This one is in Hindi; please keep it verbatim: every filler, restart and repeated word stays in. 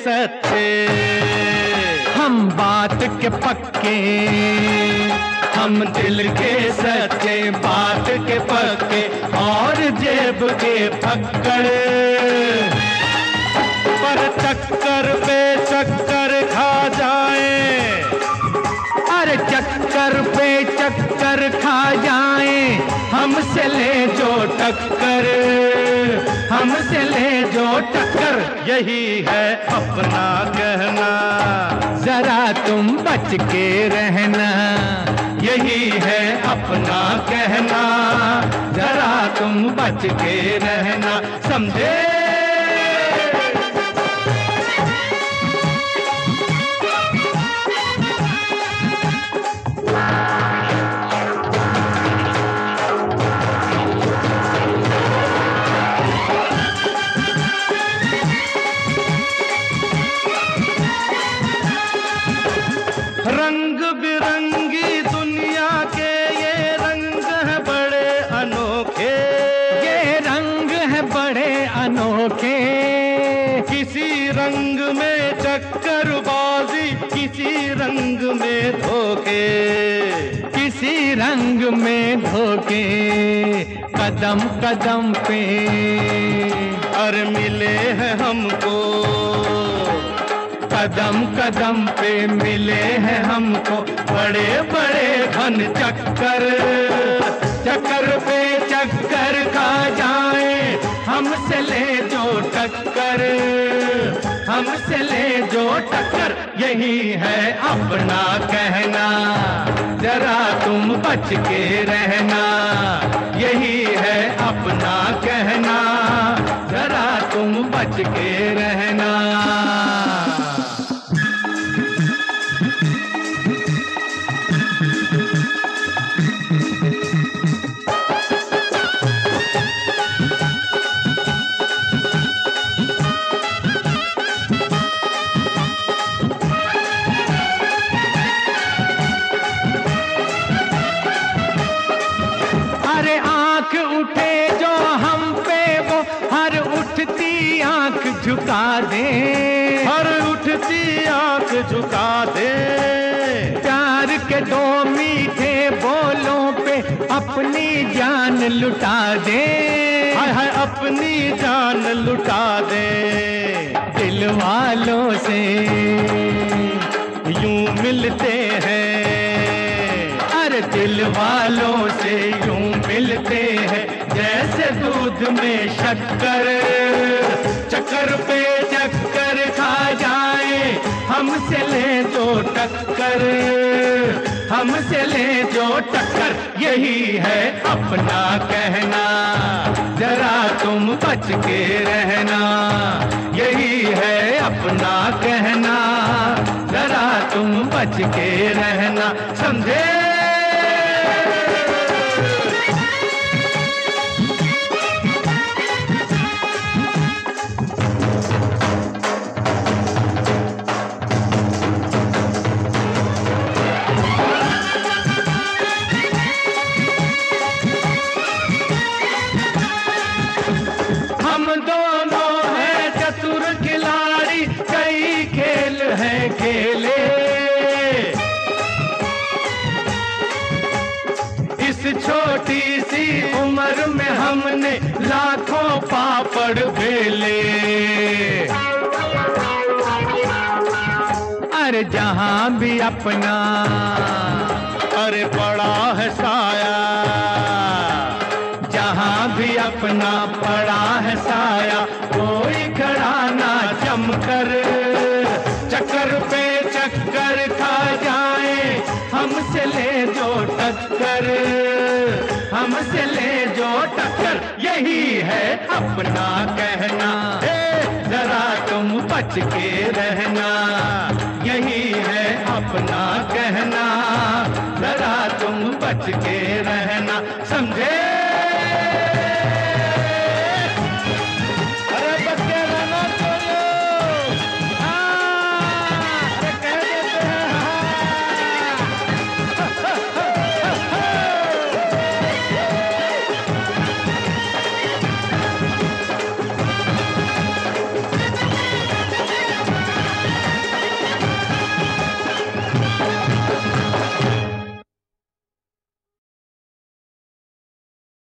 सच्चे, हम बात के पक्के, हम दिल के सच्चे, बात के पक्के और जेब के फक्कड़। पर चक्कर पे चक्कर खा जाए, अरे चक्कर पे चक्कर खा जाए, हमसे ले जो टक्कर, हमसे ले जो टक्कर। यही है अपना कहना, जरा तुम बच के रहना। यही है अपना कहना, जरा तुम बच के रहना, समझे। रंग बिरंगी दुनिया के ये रंग है बड़े अनोखे, ये रंग है बड़े अनोखे। किसी रंग में चक्करबाजी, किसी रंग में धोखे, किसी रंग में धोखे। कदम कदम पे और मिले हैं हमको, कदम कदम पे मिले हैं हमको बड़े बड़े घन चक्कर। चक्कर पे चक्कर खा जाए, हमसे ले जो टक्कर, हमसे ले जो टक्कर। यही है अपना कहना, जरा तुम बच के रहना। यही है अपना कहना, जरा तुम बच के रहना। अरे आंख उठे जो हम पे वो हर उठती आंख झुका दे, हर उठती आंख झुका दे। प्यार के दो मीठे बोलों पे अपनी जान लुटा दे। हाय हाय अपनी जान लुटा दे। दिल वालों से यूं मिलते हैं, अरे दिल वालों से यूं मिलते हैं जैसे दूध में शक्कर। चक्कर पे चक्कर खा जाए, हमसे ले जो टक्कर, हमसे ले जो टक्कर। यही है अपना कहना, जरा तुम बच के रहना। यही है अपना कहना, जरा तुम बच के रहना, समझे। हम दोनों हैं चतुर खिलाड़ी, कई खेल हैं खेले। इस छोटी सी उम्र में हमने लाखों पापड़ बेले। अरे जहां भी अपना अरे पड़ा है साया, जहां भी अपना पड़ा है साया, कोई खड़ा ना जमकर। चक्कर पे चक्कर खा जाए, हमसे ले जो टक्कर, हमसे ले जो टक्कर। यही है अपना कहना, ए, जरा तुम बच के रहना। यही है अपना कहना, जरा तुम बच के